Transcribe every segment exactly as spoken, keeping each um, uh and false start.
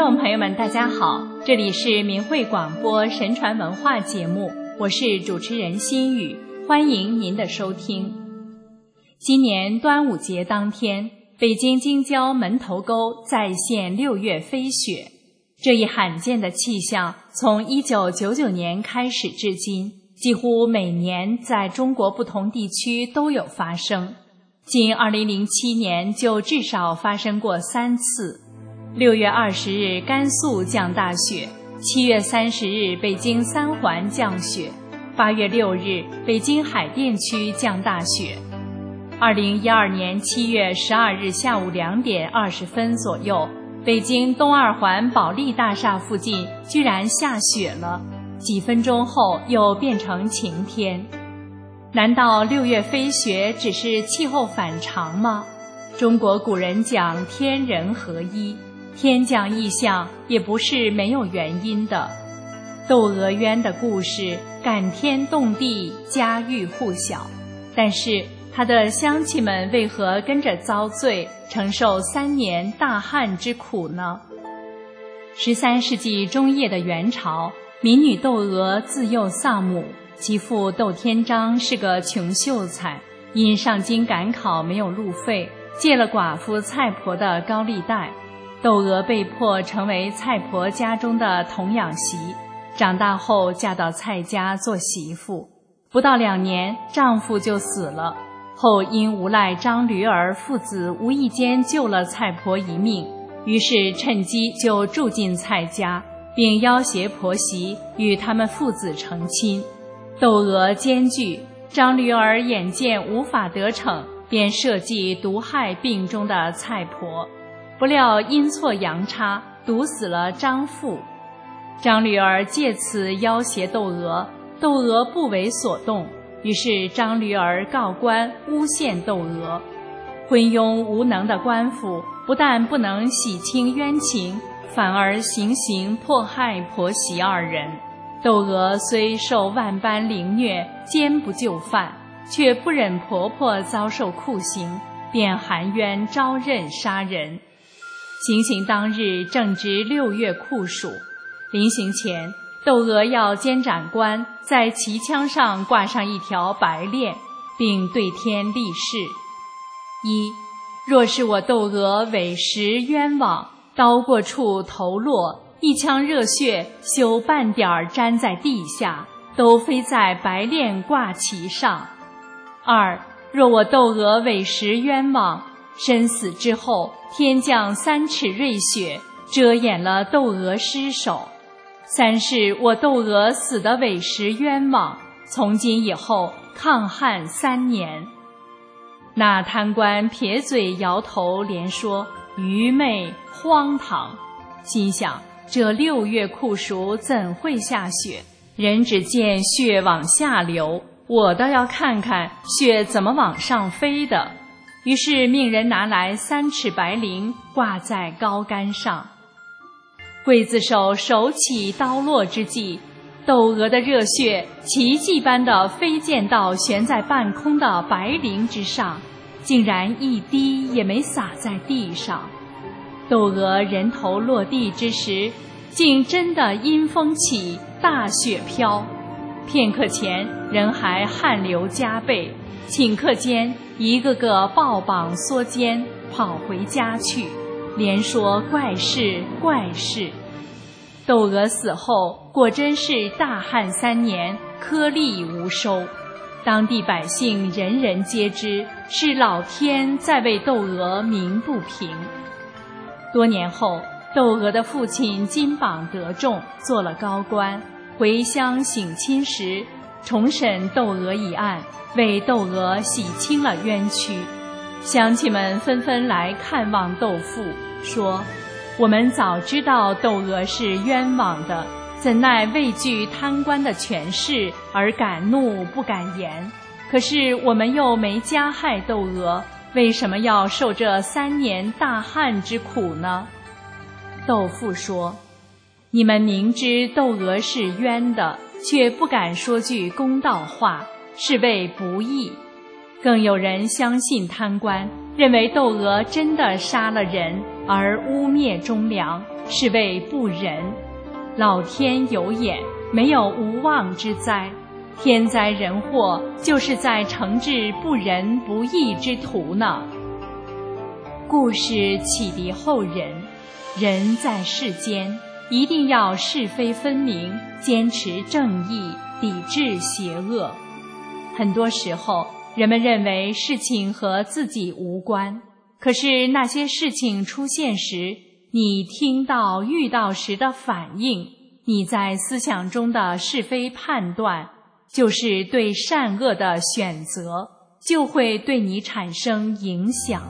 众朋友们大家好，这里是明慧广播神传文化节目，我是主持人心雨，欢迎您的收听。今年端午节当天，北京京郊门头沟再现六月飞雪，这一罕见的气象从一九九九年开始至今，几乎每年在中国不同地区都有发生，仅二零零七年就至少发生过三次。六月二十日甘肃降大雪，七月三十日北京三环降雪，八月六日北京海淀区降大雪。二零一二年七月十二日下午两点二十分左右，北京东二环保利大厦附近居然下雪了，几分钟后又变成晴天。难道六月飞雪只是气候反常吗？中国古人讲天人合一，天降异象也不是没有原因的。窦娥冤的故事感天动地，家喻户晓，但是他的乡亲们为何跟着遭罪，承受三年大旱之苦呢？十三世纪中叶的元朝，民女窦娥自幼丧母，其父窦天章是个穷秀才，因上京赶考没有路费，借了寡妇蔡婆的高利贷，窦娥被迫成为蔡婆家中的童养媳，长大后嫁到蔡家做媳妇，不到两年丈夫就死了，后因无赖张驴儿父子无意间救了蔡婆一命，于是趁机就住进蔡家，并要挟婆媳与他们父子成亲。窦娥艰巨，张驴儿眼见无法得逞，便设计毒害病中的蔡婆，不料阴错阳差，毒死了张父。张驴儿借此要挟窦娥，窦娥不为所动，于是张驴儿告官诬陷窦娥。昏庸无能的官府不但不能洗清冤情，反而行刑迫害婆媳二人。窦娥虽受万般凌虐，坚不就范，却不忍婆婆遭受酷刑，便含冤招认杀人。行刑当日正值六月酷暑，临行前，窦娥要监斩官在旗枪上挂上一条白链，并对天立誓：一，若是我窦娥委实冤枉，刀过处头落，一腔热血休半点沾在地下，都非在白链挂旗上。二，若我窦娥委实冤枉，身死之后，天降三尺瑞雪，遮掩了窦娥尸首。三是我窦娥死的委实冤枉，从今以后抗旱三年。那贪官撇嘴摇头，连说愚昧荒唐，心想这六月酷暑怎会下雪？人只见雪往下流，我倒要看看雪怎么往上飞的。于是命人拿来三尺白绫，挂在高杆上。刽子手手起刀落之际，窦娥的热血奇迹般地飞溅到悬在半空的白绫之上，竟然一滴也没洒在地上。窦娥人头落地之时，竟真的阴风起，大雪飘。片刻前人还汗流浃背，顷刻间一个个抱膀缩肩，跑回家去，连说怪事怪事。窦娥死后，果真是大旱三年，颗粒无收。当地百姓人人皆知，是老天在为窦娥鸣不平。多年后，窦娥的父亲金榜得中，做了高官，回乡省亲时，重审窦娥一案，为窦娥洗清了冤屈。乡亲们纷纷来看望窦父，说：我们早知道窦娥是冤枉的，怎奈畏惧贪官的权势而敢怒不敢言。可是我们又没加害窦娥，为什么要受这三年大旱之苦呢？窦父说：你们明知窦娥是冤的，却不敢说句公道话，是为不义。更有人相信贪官，认为窦娥真的杀了人，而污蔑忠良， 是谓不仁。老天有眼，没有无妄之灾，天灾人祸就是在惩治不仁不义之徒呢。故事启迪后人，人在世间一定要是非分明，坚持正义，抵制邪恶。很多时候，人们认为事情和自己无关，可是那些事情出现时，你听到遇到时的反应，你在思想中的是非判断，就是对善恶的选择，就会对你产生影响。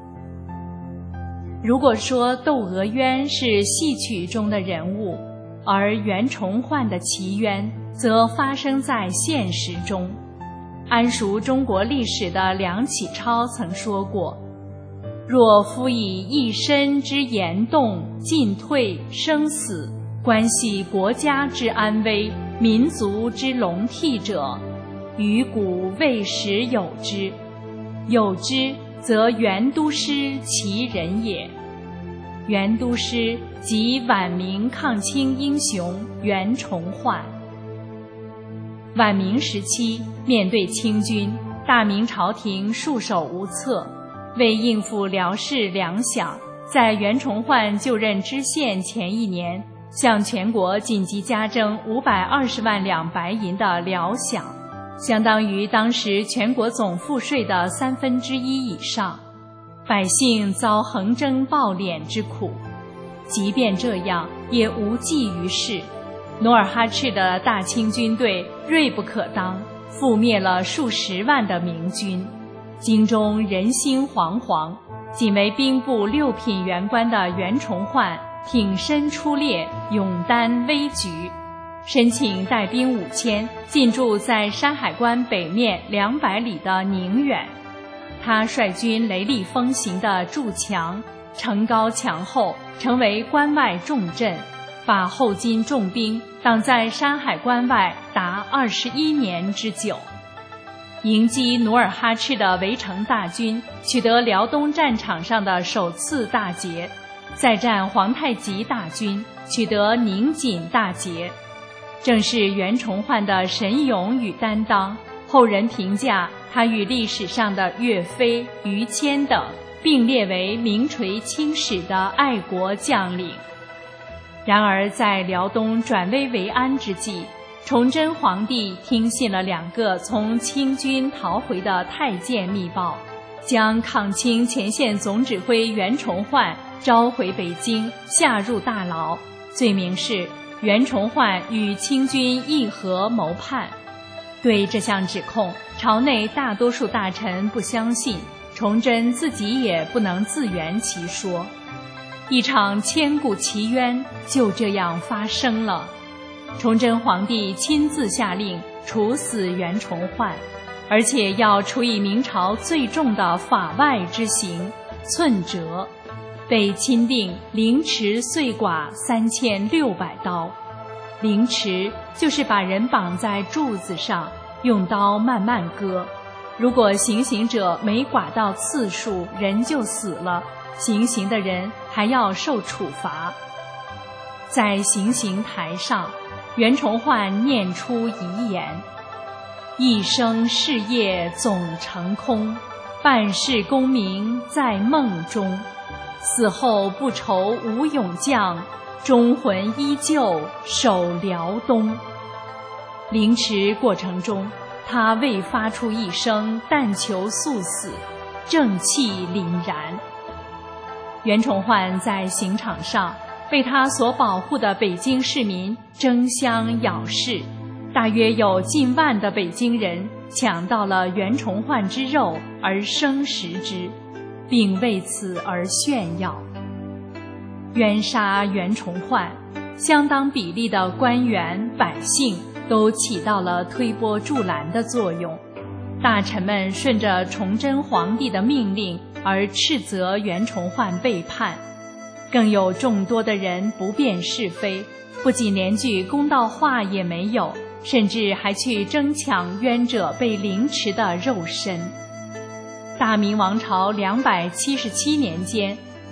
如果说窦娥冤是戏曲中的人物，而袁崇焕的奇冤则发生在现实中。谙熟中国历史的梁启超曾说过，若夫以一身之言动、进退、生死，关系国家之安危、民族之隆替者，于古未时有之，有之则袁都师其人也。袁都师即晚明抗清英雄袁崇焕。晚明时期，面对清军，大明朝廷束手无策。为应付辽士粮饷，在袁崇焕就任知县前一年，向全国紧急加征五百二十万两白银的辽饷，相当于当时全国总赋税的三分之一以上。百姓遭横征暴敛之苦，即便这样，也无济于事。努尔哈赤的大清军队锐不可当，覆灭了数十万的明军，京中人心惶惶。仅为兵部六品员官的袁崇焕挺身出列，勇担危局，申请带兵五千，进驻在山海关北面两百里的宁远。他率军雷厉风行地筑墙，城高墙厚，成为关外重镇，把后金重兵挡在山海关外达二十一年之久。迎击努尔哈赤的围城大军，取得辽东战场上的首次大捷，再战皇太极大军，取得宁锦大捷。正是袁崇焕的神勇与担当，后人评价他与历史上的岳飞、于谦等并列为名垂青史的爱国将领。然而在辽东转危为安之际，崇祯皇帝听信了两个从清军逃回的太监密报，将抗清前线总指挥袁崇焕召回北京，下入大牢，罪名是袁崇焕与清军议和谋叛。对这项指控，朝内大多数大臣不相信，崇祯自己也不能自圆其说。一场千古奇冤就这样发生了。崇祯皇帝亲自下令处死袁崇焕，而且要处以明朝最重的法外之刑寸折，被钦定凌迟碎剐三千六百刀。凌迟就是把人绑在柱子上，用刀慢慢割，如果行刑者没剐到次数，人就死了，行刑的人还要受处罚。在行刑台上，袁崇焕念出遗言：一生事业总成空，半世功名在梦中，死后不愁无勇将，忠魂依旧守辽东。凌迟过程中，他未发出一声但求速死，正气凛然。袁崇焕在刑场上为他所保护的北京市民争相咬噬，大约有近万的北京人抢到了袁崇焕之肉而生食之，并为此而炫耀。冤杀袁崇焕，相当比例的官员百姓都起到了推波助澜的作用。大臣们顺着崇祯皇帝的命令而斥责袁崇焕背叛，更有众多的人不辨是非，不仅连句公道话也没有，甚至还去争抢冤者被凌迟的肉身。大明王朝两百七十七年间，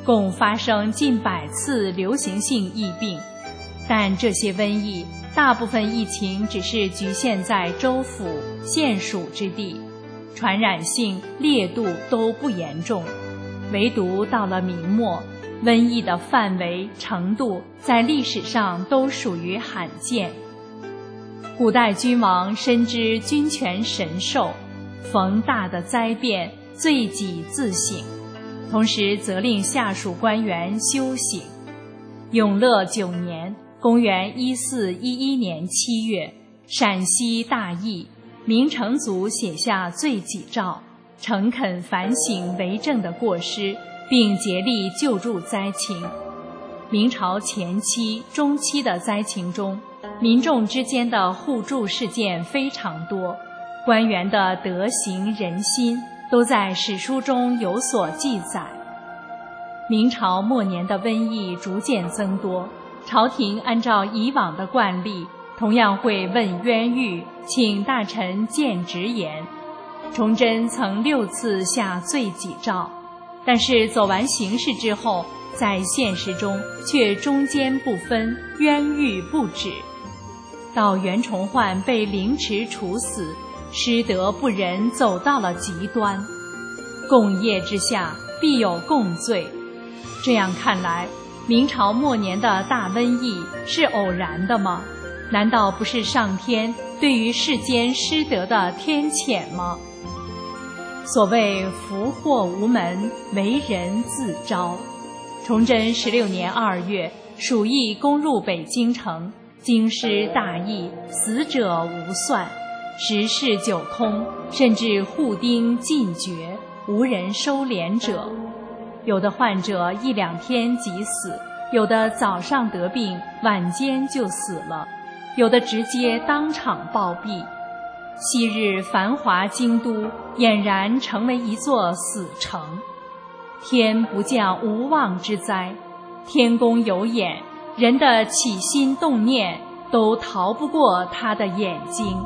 共发生近百次流行性疫病，但这些瘟疫大部分疫情只是局限在州府、县属之地，传染性、烈度都不严重。唯独到了明末，瘟疫的范围、程度在历史上都属于罕见。古代君王深知君权神授，逢大的灾变，罪己自省，同时责令下属官员修行。永乐九年，公元一四一一年七月，陕西大疫，明成祖写下罪己诏，诚恳反省为政的过失，并竭力救助灾情。明朝前期、中期的灾情中，民众之间的互助事件非常多，官员的德行仁心都在史书中有所记载。明朝末年的瘟疫逐渐增多，朝廷按照以往的惯例，同样会问冤狱，请大臣见直言。崇祯曾六次下罪己诏，但是走完形式之后，在现实中却中间不分，冤狱不止。到袁崇焕被凌迟处死，失德不仁走到了极端，共业之下必有共罪。这样看来，明朝末年的大瘟疫是偶然的吗？难道不是上天对于世间失德的天谴吗？所谓福祸无门，为人自招。崇祯十六年二月，鼠疫攻入北京城，京师大疫，死者无算，十室九空，甚至户丁尽绝，无人收敛者。有的患者一两天即死，有的早上得病，晚间就死了，有的直接当场暴毙。昔日繁华京都俨然成为一座死城。天不降无妄之灾，天公有眼，人的起心动念都逃不过他的眼睛。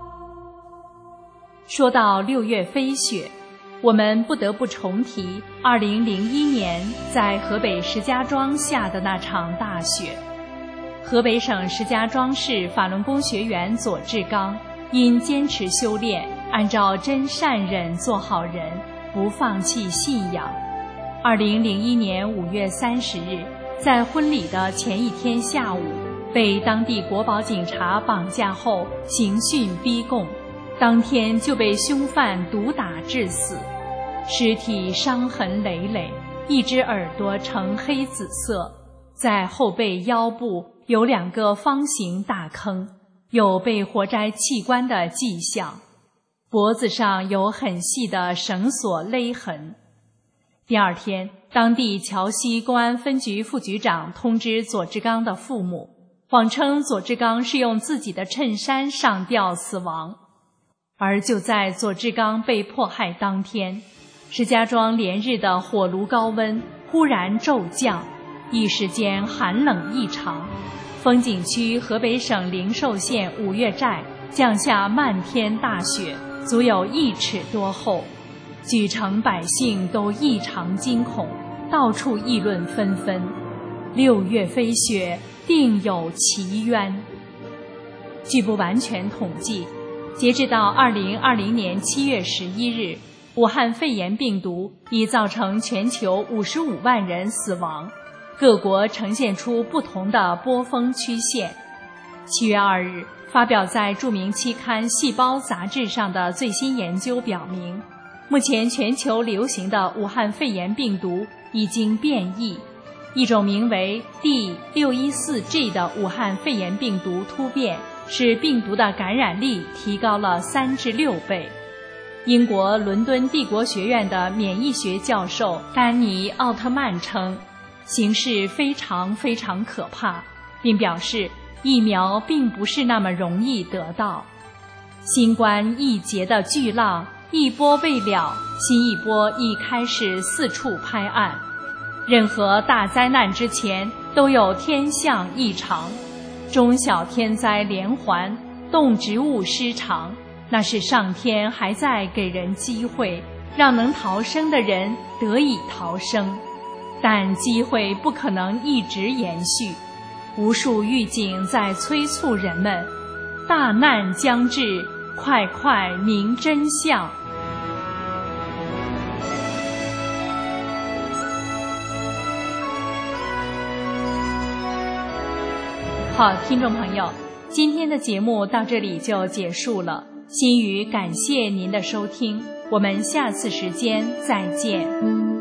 说到六月飞雪，我们不得不重提二零零一年在河北石家庄下的那场大雪。河北省石家庄市法轮功学员左志刚因坚持修炼，按照真善忍做好人，不放弃信仰。二零零一年五月三十日，在婚礼的前一天下午，被当地国保警察绑架后刑讯逼供，当天就被凶犯毒打致死，尸体伤痕累累，一只耳朵呈黑紫色，在后背腰部有两个方形大坑，有被活摘器官的迹象，脖子上有很细的绳索勒痕。第二天，当地桥西公安分局副局长通知左志刚的父母，谎称左志刚是用自己的衬衫上吊死亡。而就在左志刚被迫害当天，石家庄连日的火炉高温忽然骤降，一时间寒冷异常。风景区河北省灵寿县五岳寨降下漫天大雪，足有一尺多厚，举城百姓都异常惊恐，到处议论纷纷。六月飞雪，定有奇冤。据不完全统计，截至到二零二零年七月十一日，武汉肺炎病毒已造成全球五十五万人死亡，各国呈现出不同的波峰曲线。七月二日，发表在著名期刊《细胞》杂志上的最新研究表明，目前全球流行的武汉肺炎病毒已经变异，一种名为 D 六一四 G 的武汉肺炎病毒突变，使病毒的感染力提高了三至六倍。英国伦敦帝国学院的免疫学教授丹尼·奥特曼称，形势非常非常可怕，并表示疫苗并不是那么容易得到。新冠疫劫的巨浪一波未了，新一波已开始四处拍岸。任何大灾难之前都有天象异常，中小天灾连环，动植物失常，那是上天还在给人机会，让能逃生的人得以逃生。 但机会不可能一直延续，无数预警在催促人们：大难将至，快快明真相。好，听众朋友，今天的节目到这里就结束了。心语感谢您的收听，我们下次时间再见。